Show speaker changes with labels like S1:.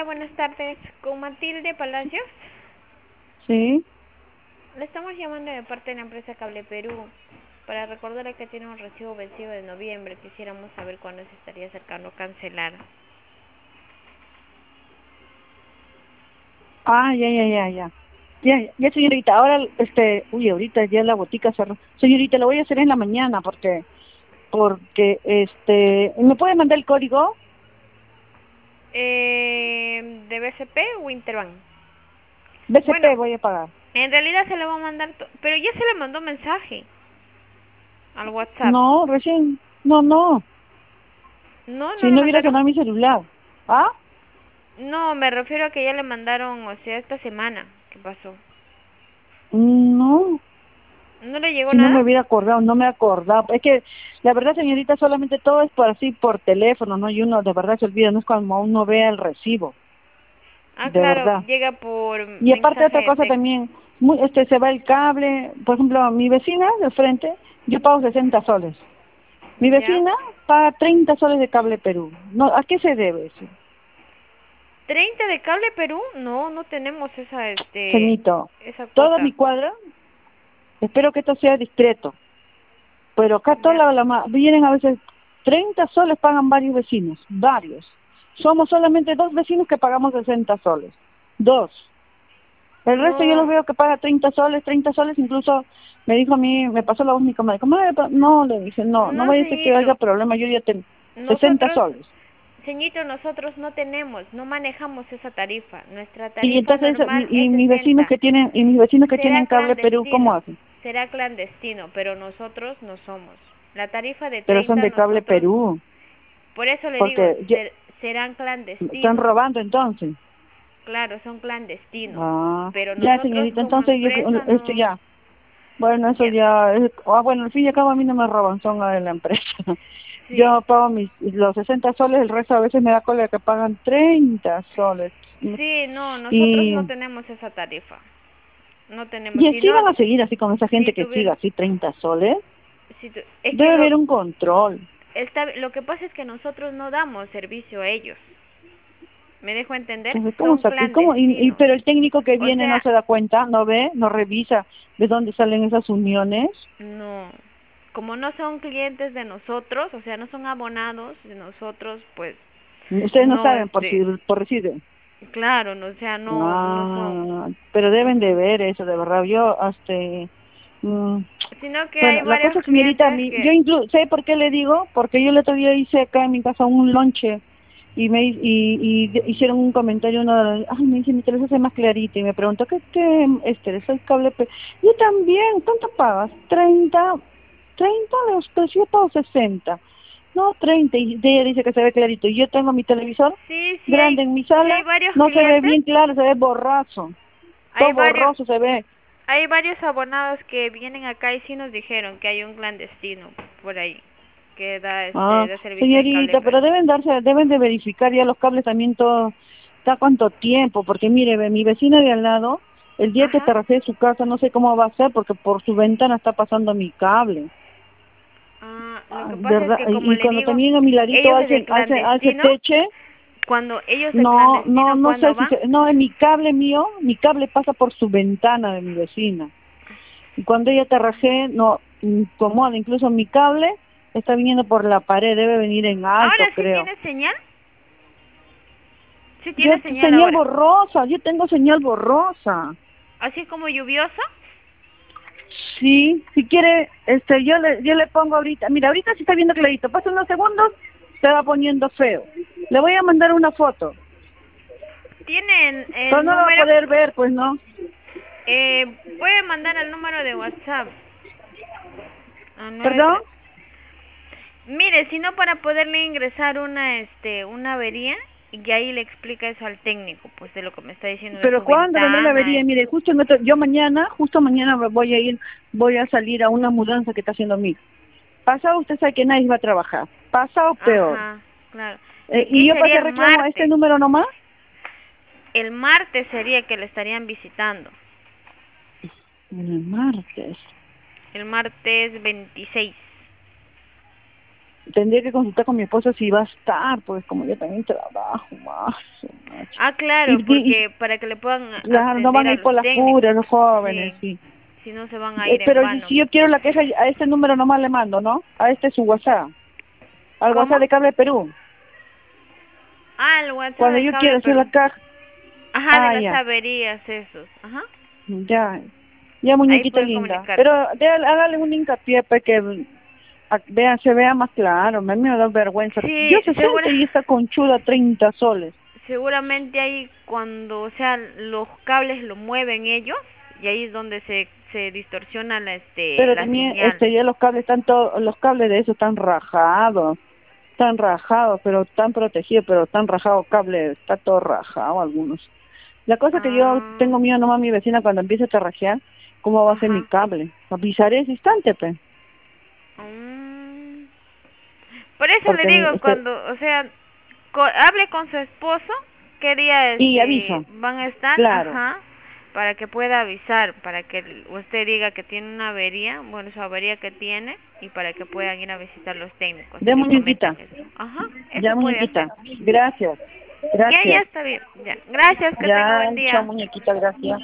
S1: buenas tardes. Con Matilde Palacios.
S2: Sí.
S1: Le estamos llamando de parte de la empresa Cable Perú para recordarle que tiene un recibo vencido de noviembre. Quisiéramos saber cuándo se estaría acercando a cancelar.
S2: Ah, ya, ya, ya, ya. Ya, ya, señorita. Ahora, ahorita ya la botica cerró. Señorita, lo voy a hacer en la mañana ¿me puede mandar el código?
S1: ¿De BCP o Interbank? Bueno,
S2: BCP voy a pagar.
S1: en realidad se le va a mandar, pero ya se le mandó mensaje al WhatsApp.
S2: No, recién. No, no.
S1: No, no
S2: Si
S1: le
S2: no hubiera
S1: mandaron.
S2: sonado mi celular. ¿Ah?
S1: No, me refiero a que ya le mandaron, o sea, esta semana. ¿Qué pasó?
S2: No.
S1: ¿No le llegó
S2: Si no
S1: nada?
S2: me hubiera acordado, no me acordaba. Es que, la verdad, señorita, solamente todo es por así, por teléfono, ¿no? Y uno de verdad se olvida, no es cuando uno vea el recibo.
S1: Ah,
S2: De
S1: claro,
S2: verdad.
S1: llega por
S2: Y aparte
S1: mensaje
S2: otra
S1: de
S2: cosa
S1: texto.
S2: también, se va el cable, por ejemplo, mi vecina de frente, yo pago 60 soles. Mi
S1: ¿Ya?
S2: vecina paga 30 soles de cable Perú. No, ¿a qué se debe eso?
S1: 30 de Cable Perú, no, no tenemos
S2: Ceñito,
S1: esa
S2: toda
S1: cuota.
S2: mi cuadra, espero que esto sea discreto, pero acá
S1: Ya.
S2: vienen a veces 30 soles pagan varios vecinos, varios. Somos solamente dos vecinos que pagamos 60 soles. Dos. El resto yo los
S1: No,
S2: veo que paga 30 soles, incluso me dijo a mí, me pasó la voz mi comadre, comadre, no, le dije, no, no
S1: no,
S2: vaya a ser que haya
S1: ceñito.
S2: problema, yo ya tengo 60
S1: Nosotros,
S2: soles.
S1: ceñito, nosotros no tenemos, no manejamos esa tarifa. Nuestra
S2: Y
S1: tarifa
S2: entonces,
S1: normal es
S2: mis vecinos
S1: 60.
S2: que tienen, y mis vecinos que
S1: Será
S2: tienen cable Perú, ¿cómo
S1: clandestino,
S2: hacen?
S1: será clandestino, pero nosotros no somos. La tarifa de
S2: Pero son
S1: 30
S2: de cable
S1: nosotros,
S2: Perú,
S1: por eso le digo,
S2: porque
S1: serán
S2: están
S1: clandestinos.
S2: robando entonces.
S1: Claro, son clandestinos,
S2: Ah,
S1: pero
S2: ya,
S1: nosotros
S2: señorita,
S1: como
S2: entonces
S1: empresa no.
S2: ya, bueno, eso
S1: Ya,
S2: ya, bueno, al fin y al cabo a mí no me roban, son de la empresa.
S1: sí,
S2: Yo pago los 60 soles, el resto a veces me da cola que pagan 30 soles.
S1: sí, no, nosotros
S2: Y,
S1: no tenemos esa tarifa, no tenemos,
S2: y
S1: si
S2: así
S1: no,
S2: van a seguir así con esa
S1: si
S2: gente que
S1: tuviera,
S2: siga así 30 soles.
S1: es que
S2: Debe haber un control.
S1: lo que pasa es que nosotros no damos servicio a ellos, ¿me dejo entender?
S2: Entonces, ¿cómo
S1: Son
S2: saca?
S1: clandestinos,
S2: Pero el técnico que
S1: o
S2: viene no
S1: sea,
S2: se da cuenta, no ve, no revisa de dónde salen esas uniones.
S1: no, como no son clientes de nosotros, o sea, no son abonados de nosotros, pues,
S2: Ustedes no
S1: no,
S2: saben por decir.
S1: claro, no, o sea, no son.
S2: Ah, pero deben de
S1: Ujú.
S2: ver eso, de verdad. Mm,
S1: Sino que hay
S2: bueno, la
S1: varios
S2: cosa, señorita,
S1: clientes
S2: yo
S1: que,
S2: incluso, ¿sé por qué le digo? Porque yo el otro día hice acá en mi casa un lonche y hicieron un comentario, ay, me dice, mi teléfono es más clarito y me preguntó, soy cable? Yo también, ¿cuánto pagas? 30 pero si yo pago 60. No, 30, y ella dice que se ve clarito. Y yo tengo mi televisor
S1: sí,
S2: grande en mi
S1: sí hay
S2: sala,
S1: varios
S2: no se ve
S1: clientes,
S2: bien claro, se ve borroso, todo
S1: hay varios,
S2: borroso se ve.
S1: hay varios abonados que vienen acá y sí nos dijeron que hay un clandestino por ahí que
S2: Ah,
S1: da servicio de cable
S2: señorita,
S1: Perú.
S2: pero deben de verificar ya los cables también todo, está cuánto tiempo, porque mire, mi vecina de al lado, el día que
S1: Ajá.
S2: terracé su casa, no sé cómo va a ser, porque por su ventana está pasando mi cable.
S1: Ah, lo
S2: Ah,
S1: que pasa es
S2: ¿verdad?
S1: que como
S2: Y
S1: le
S2: cuando
S1: digo,
S2: también a mi ladito
S1: ellos de
S2: hace
S1: clandestino,
S2: teche,
S1: cuando ellos de
S2: no, no,
S1: clandestino
S2: no sé
S1: cuando
S2: si
S1: van,
S2: no, en mi cable mío, mi cable pasa por su ventana de mi vecina. Y cuando ella terracé, no incomoda, incluso mi cable está viniendo por la pared, debe venir en
S1: ahora
S2: alto,
S1: sí
S2: creo.
S1: tiene señal, sí
S2: Yo
S1: tiene señal
S2: señal
S1: ahora,
S2: borrosa, yo tengo señal borrosa.
S1: así como lluviosa.
S2: Sí, si quiere, yo le pongo ahorita, mira, ahorita sí está viendo clarito, pasa unos segundos, se va poniendo feo. Le voy a mandar una foto,
S1: Tiene
S2: pero
S1: el
S2: no lo va a
S1: número,
S2: poder ver, pues no.
S1: puede mandar el número de WhatsApp. A
S2: ¿Perdón?
S1: 93. Mire, si no para poderle ingresar una avería y ahí le explica eso al técnico, pues de lo que me está diciendo de
S2: Pero
S1: su
S2: cuando vendrá la
S1: ventana.
S2: avería, mire, justo mañana voy a ir, voy a salir a una mudanza que está haciendo mi. Pasado usted sabe que nadie va a trabajar, pasado peor.
S1: Ajá, claro. De
S2: Y
S1: aquí
S2: yo para
S1: sería
S2: qué
S1: el
S2: reclamo a este
S1: martes.
S2: número nomás,
S1: El martes sería que le estarían visitando.
S2: el martes.
S1: El martes 26.
S2: tendría que consultar con mi esposo si va a estar, pues como yo también trabajo más.
S1: Ah, claro,
S2: Y,
S1: porque para que le puedan
S2: claro, no
S1: atender
S2: van a
S1: a
S2: ir
S1: los
S2: por las puras,
S1: técnicos.
S2: los jóvenes,
S1: Sí,
S2: sí.
S1: si no se van a ir en
S2: Pero
S1: vano.
S2: si yo quiero la queja, a este número nomás le mando, ¿no? A este es su WhatsApp, al
S1: ¿Cómo?
S2: WhatsApp de Cable Perú.
S1: Ah, el WhatsApp
S2: Cuando
S1: del
S2: yo
S1: cable,
S2: quiero hacer la
S1: pero...
S2: caja,
S1: Ajá, de las
S2: ya,
S1: averías esos. Ajá.
S2: ya, ya
S1: Ahí
S2: muñequita
S1: pueden
S2: linda.
S1: comunicarse.
S2: Pero hágale un hincapié para que se vea más claro, a mí me da vergüenza. Yo
S1: Sí,
S2: 60 y esta conchuda 30 soles.
S1: seguramente ahí cuando, o sea, los cables lo mueven ellos y ahí es donde se distorsiona
S2: Pero
S1: la
S2: también
S1: señal.
S2: ya los cables están los cables de eso están rajados, pero están protegidos, pero están rajados cable, está todo rajado algunos. La cosa que yo
S1: Ah,
S2: tengo miedo nomás a mi vecina cuando empiece a tarrajear, cómo va a ser mi
S1: ajá.
S2: cable. Avisaré ese instante, pe,
S1: Mm. Por eso le
S2: porque
S1: digo, cuando, o sea, hable con su esposo, qué día
S2: y aviso,
S1: van a estar,
S2: claro.
S1: ajá, para que pueda avisar, para que usted diga que tiene una avería, bueno, su avería que tiene, y para que puedan ir a visitar los técnicos y
S2: De
S1: le comenten
S2: muñequita,
S1: eso. Ajá,
S2: ya
S1: eso puede hacer.
S2: muñequita, gracias,
S1: Ya
S2: gracias.
S1: está bien. Ya. Gracias, que tenga
S2: Ya,
S1: buen
S2: chao
S1: día.
S2: muñequita, gracias.